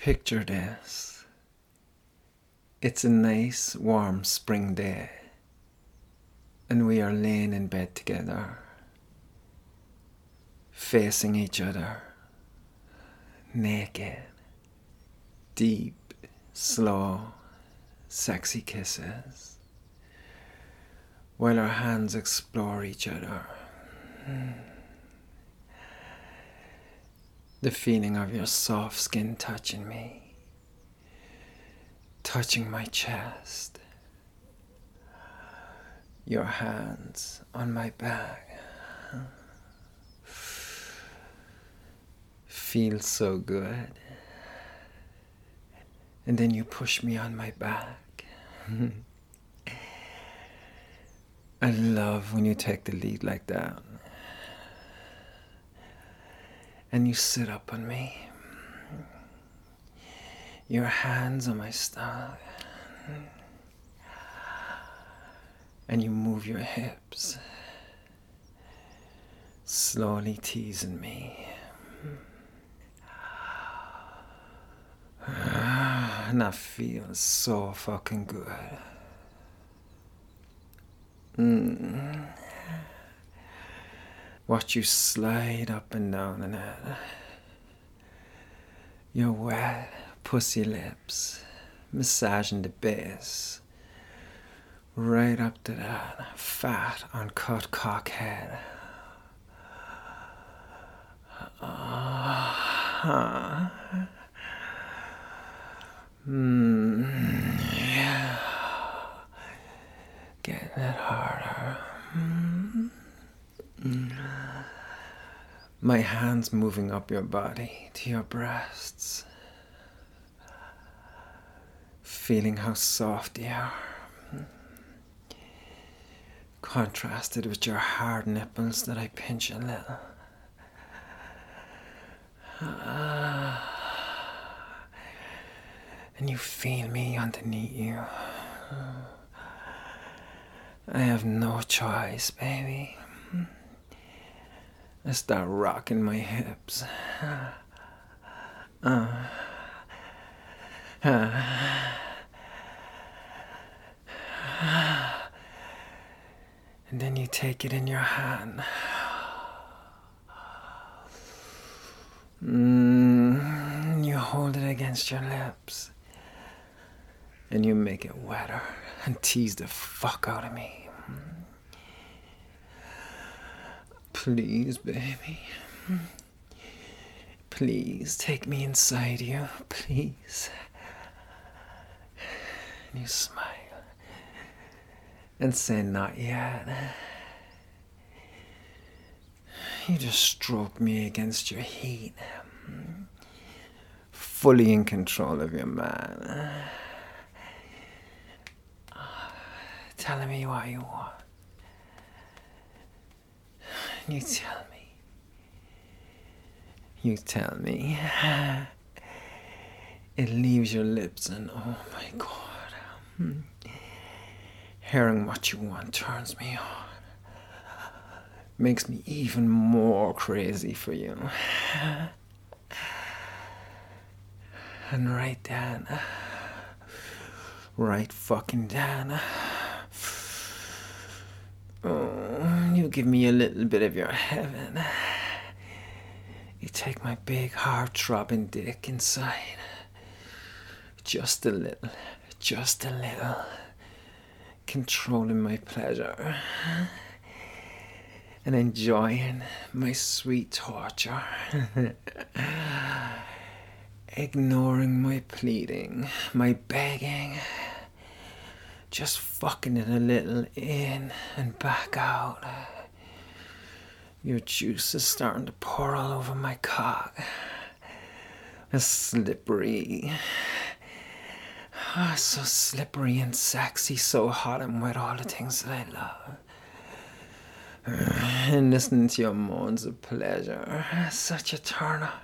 Picture this. It's a nice, warm spring day, and we are laying in bed together, facing each other, naked, deep, slow, sexy kisses, while our hands explore each other. The feeling of your soft skin touching me, touching my chest, your hands on my back. Feels so good. And then you push me on my back. I love when you take the lead like that. And you sit up on me. Your hands on my stomach. And you move your hips, slowly teasing me. And that feels so fucking good. Watch you slide up and down in it. Your wet pussy lips massaging the base right up to that fat uncut cock head. Yeah. Getting it harder. My hands moving up your body to your breasts, feeling how soft they are, contrasted with your hard nipples that I pinch a little. And you feel me underneath you. I have no choice, baby. I start rocking my hips. And then you take it in your hand. You hold it against your lips. And you make it wetter and tease the fuck out of me. Please, baby. Please take me inside you, please. And you smile and say not yet. You just stroke me against your heat, fully in control of your man. Telling me what you want. You tell me. You tell me. It leaves your lips and oh my God. Hearing what you want turns me on. Makes me even more crazy for you. And right then. Right fucking then. Oh, you give me a little bit of your heaven. You take my big heart-throbbing dick inside. Just a little. Controlling my pleasure. And enjoying my sweet torture. Ignoring my pleading, my begging. Just fucking it a little in and back out. Your juice is starting to pour all over my cock. It's slippery. So slippery and sexy, so hot and wet, all the things that I love. And listening to your moans of pleasure, such a turn on.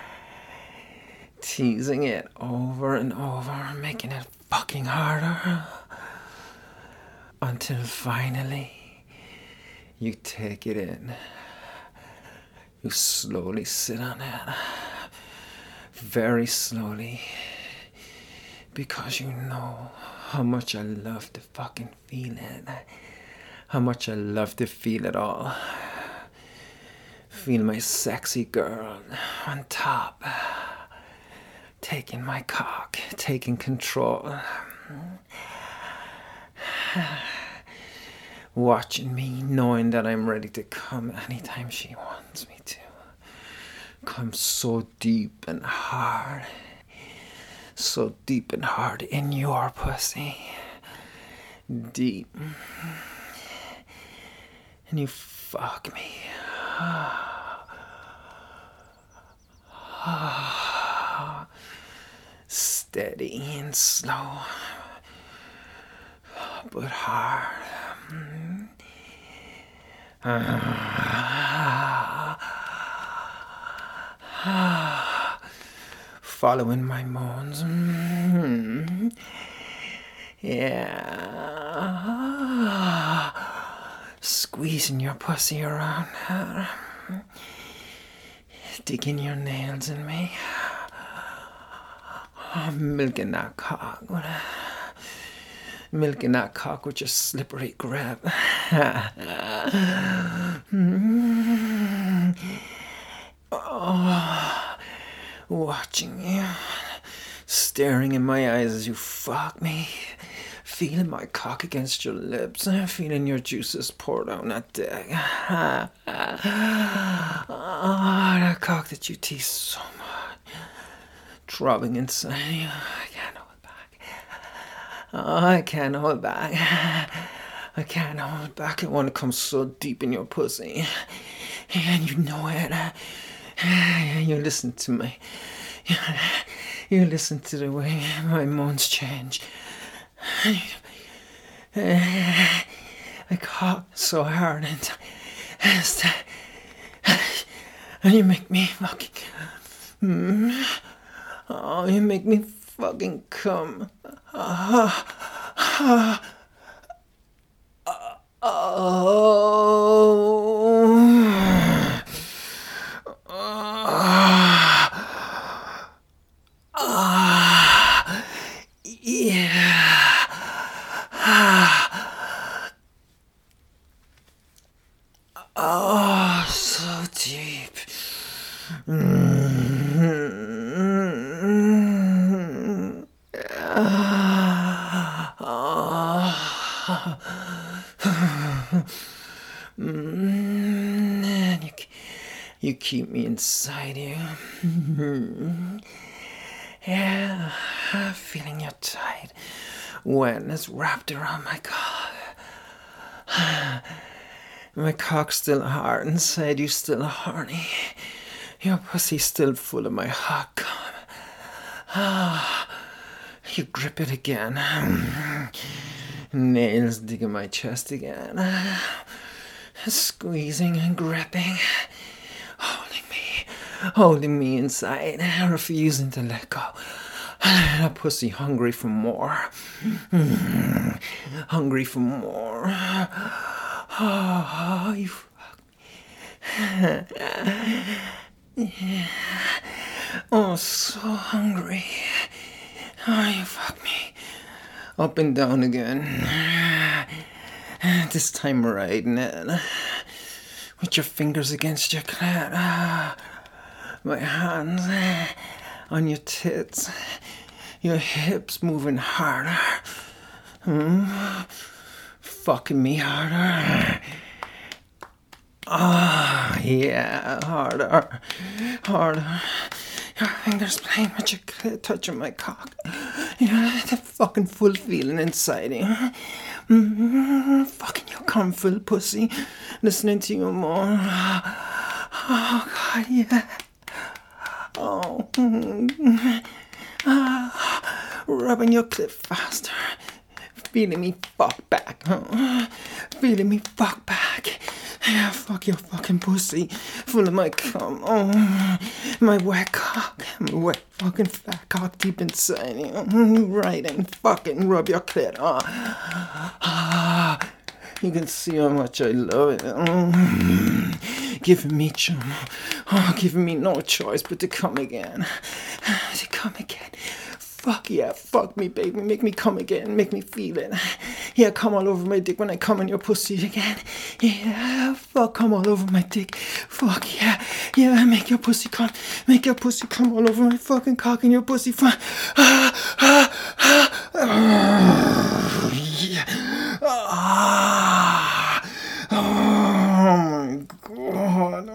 Teasing it over and over, making it fucking harder. Until finally, you take it in. You slowly sit on it, very slowly, because you know how much I love to fucking feel it. How much I love to feel it all. Feel my sexy girl on top, taking my cock, taking control. Watching me, knowing that I'm ready to come anytime she wants me to. Come so deep and hard. So deep and hard in your pussy. Deep. And you fuck me. Steady and slow, but hard. Following my moans. Yeah. Squeezing your pussy around her. Digging your nails in me. Milking that cock. Milking that cock with your slippery grip. Watching you, staring in my eyes as you fuck me, feeling my cock against your lips, feeling your juices pour down that dick. That cock that you tease so much, throbbing inside you. I can't hold back. I can't hold back. I can't hold back. I want to come so deep in your pussy, and you know it. You listen to me. You listen to the way my moans change. I cock so hard and you make me fucking. Oh, you make me fucking come. Oh, so deep. You keep me inside you. Yeah, feeling your tight wetness wrapped around my cock. My cock's still hard inside you, still horny. Your pussy's still full of my hot cum. You grip it again. Nails digging my chest again. Squeezing and gripping. Holding me inside, refusing to let go. A pussy hungry for more. Hungry for more. Oh, you fuck me. Oh, so hungry. Oh, you fuck me. Up and down again. This time riding it. With your fingers against your clit. My hands on your tits. Your hips moving harder. Fucking me harder. Ah, oh, yeah, harder. Harder. Your fingers playing with your clit, touching my cock. Yeah, the fucking full feeling inside you. Fucking your cum-filled pussy. Listening to you more. Oh, God, yeah. Oh. Rubbing your clit faster. Feeling me fuck back. Feeling me fuck back. Yeah, fuck your fucking pussy. Full of my cum. Oh, my wet cock. My wet fucking fat cock deep inside you. Right and fucking rub your clit. You can see how much I love it. giving me giving me no choice but to come again. To come again. Fuck yeah, fuck me, baby. Make me come again. Make me feel it. Yeah, come all over my dick when I come in your pussy again. Yeah, fuck, come all over my dick. Fuck yeah. Yeah, make your pussy come. Make your pussy come all over my fucking cock and your pussy. Yeah. Oh my god.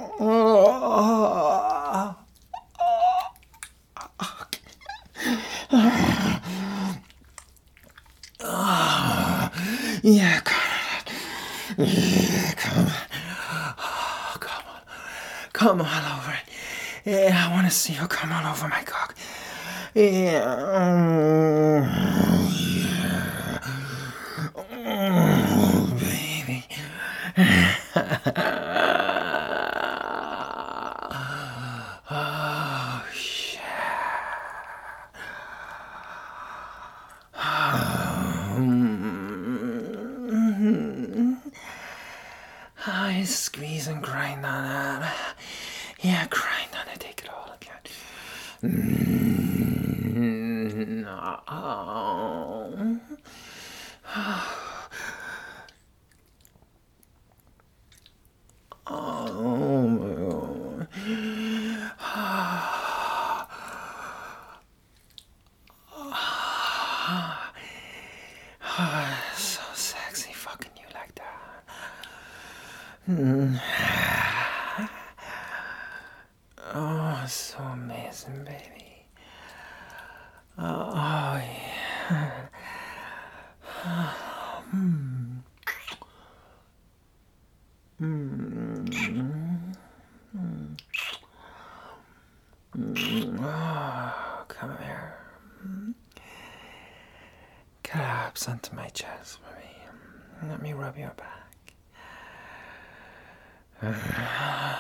Yeah, come on. Yeah, come on. Oh, come on. Come all over it. Yeah, I want to see you come all over my cock. Yeah. Yeah. Oh, baby. Oh, shit. I squeeze and grind on that. Yeah, grind on it, take it all again. Oh my god. So sexy, fucking you like that. Oh, so amazing, baby. Oh, yeah. Oh, come here. Collapse onto my chest for me. Let me rub your back.